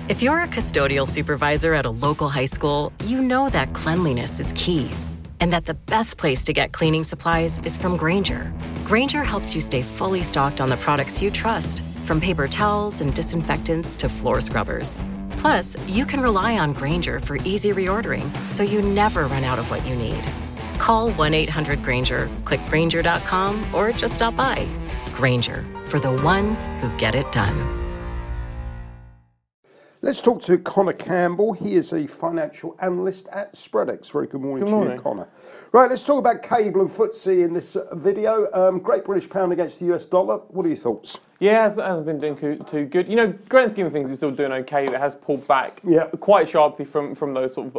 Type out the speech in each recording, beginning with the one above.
If you're a custodial supervisor at a local high school, you know that cleanliness is key, and that the best place to get cleaning supplies is from Grainger. Grainger helps you stay fully stocked on the products you trust, from paper towels and disinfectants to floor scrubbers. Plus, you can rely on Grainger for easy reordering, so you never run out of what you need. Call 1-800-GRAINGER, click Grainger.com, or just stop by. Grainger, for the ones who get it done. Let's talk to Connor Campbell. He is a financial analyst at Spreadex. Very good morning to you, Connor. Right, let's talk about cable and FTSE in this video. Great British pound against the US dollar. What are your thoughts? Yeah, it hasn't been doing too good. You know, grand scheme of things, it's still doing okay. It has pulled back quite sharply from those sort of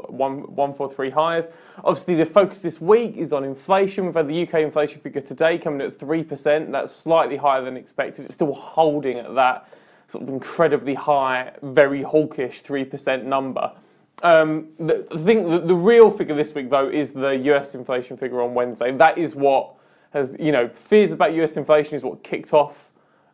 143 highs. Obviously, the focus this week is on inflation. We've had the UK inflation figure today coming at 3%. That's slightly higher than expected. It's still holding at that sort of incredibly high, very hawkish 3% number. I think the real figure this week, though, is the US inflation figure on Wednesday. That is what has, fears about US inflation is what kicked off,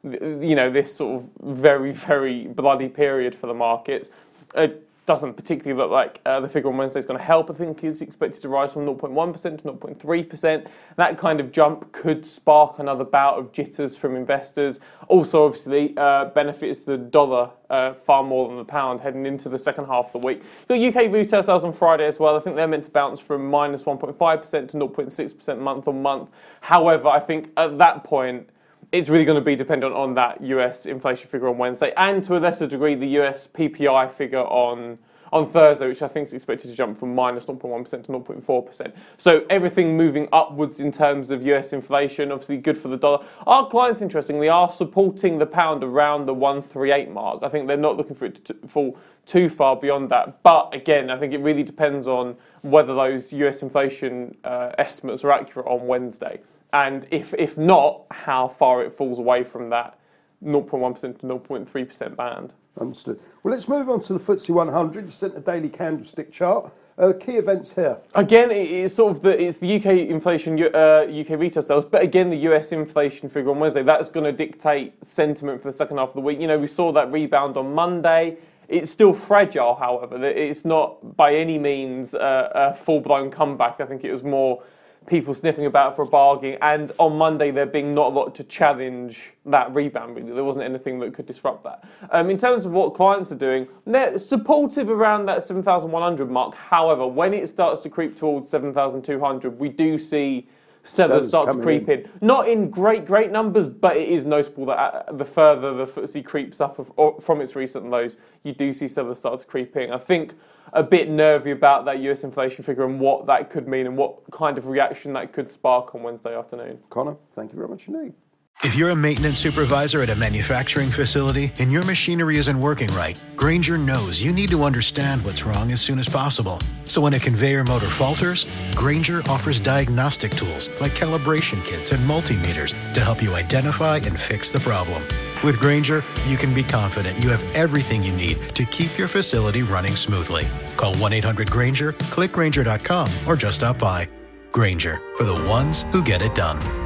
this sort of very, very bloody period for the markets. It doesn't particularly look like the figure on Wednesday is going to help. I think it's expected to rise from 0.1% to 0.3%. That kind of jump could spark another bout of jitters from investors. Also, obviously, benefits the dollar far more than the pound heading into the second half of the week. The UK retail sales on Friday as well. I think they're meant to bounce from minus 1.5% to 0.6% month on month. However, I think at that point, it's really going to be dependent on that US inflation figure on Wednesday, and to a lesser degree, the US PPI figure on Thursday, which I think is expected to jump from minus 0.1% to 0.4%. So everything moving upwards in terms of US inflation, obviously good for the dollar. Our clients, interestingly, are supporting the pound around the 138 mark. I think they're not looking for it to fall too far beyond that. But again, I think it really depends on whether those US inflation estimates are accurate on Wednesday. And if not, how far it falls away from that 0.1% to 0.3% band. Understood. Well, let's move on to the FTSE 100. You sent a daily candlestick chart. Key events here. Again, it's the UK inflation, UK retail sales, but again, the US inflation figure on Wednesday. That's going to dictate sentiment for the second half of the week. We saw that rebound on Monday. It's still fragile, however. It's not by any means a full-blown comeback. I think it was more people sniffing about for a bargain, and on Monday there being not a lot to challenge that rebound, really. There wasn't anything that could disrupt that. In terms of what clients are doing, they're supportive around that 7,100 mark. However, when it starts to creep towards 7,200, we do see sellers start to creep in. Not in great numbers, but it is noticeable that the further the FTSE creeps up from its recent lows, you do see sellers start to creep in. I think a bit nervy about that US inflation figure and what that could mean and what kind of reaction that could spark on Wednesday afternoon. Connor, thank you very much indeed. If you're a maintenance supervisor at a manufacturing facility and your machinery isn't working right, Grainger knows you need to understand what's wrong as soon as possible. So when a conveyor motor falters, Grainger offers diagnostic tools like calibration kits and multimeters to help you identify and fix the problem. With Grainger, you can be confident you have everything you need to keep your facility running smoothly. Call 1-800-GRAINGER, click Grainger.com, or just stop by. Grainger, for the ones who get it done.